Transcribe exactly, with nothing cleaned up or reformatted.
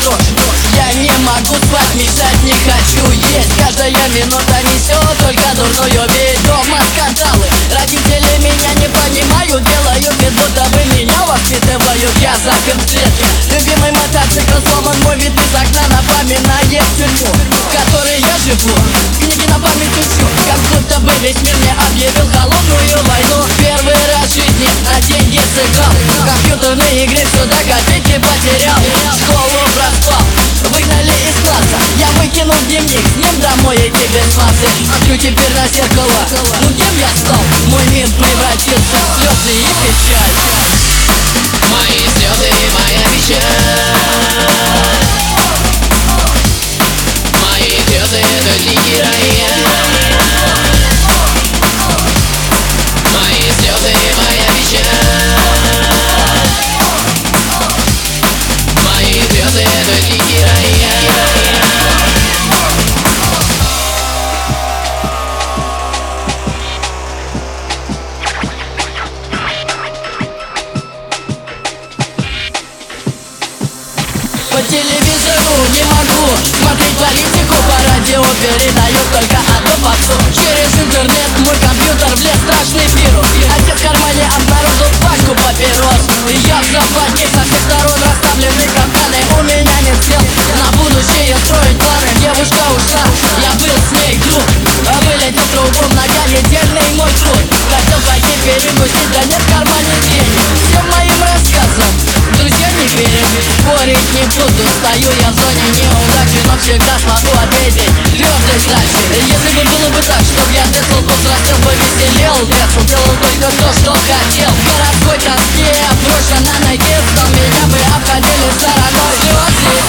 дрожь. Я не могу спать, мечтать не хочу есть. Каждая минута несет только дурную весть. Дома скандалы, родители меня не понимают, делают вид, будто бы меня воспитывают. Я запер в клетке, любимый мотоцикл сломан, мой вид из окна напоминает тюрьму, в которой я живу. Книги на память учу, как будто бы весь мир мне объявил холодную войну. Первый раз в жизни на деньги сыграл, в компьютерные игры сюда копейки потерял. Школу проспал, выгнали из класса, я выкинул дневник, с ним домой идти без массы. Смотрю теперь на зеркало, ну кем я стал? Мой мир превратился в слезы и печаль. Мои слезы и моя печаль, мои слезы только героин. Мои слезы и моя печаль, мои слезы только героин. По телевизору не могу смотреть политику, по радио передают только одну попсу. Через интернет мой компьютер влез в страшный вирус. Отец в кармане обнаружил пачку папирос. Я в западне, со всех сторон расставлены капканы. У меня нет сил на будущее строить планы. Девушка ушла, я был с ней друг, а вылетел трубу многонедельный мой труд. Хотел пойти перекусить, да нет в кармане денег. Всем моим рассказам друзья не верят, спорить не буду. Стою я в зоне неудачи, но всегда смогу ответить твердой сдачи. Если бы было бы так, чтоб я Децл повзрослел, повеселел, Децл делал только то, что хотел. В городской тоске брошенно найти, но меня бы обходили стороной слезы.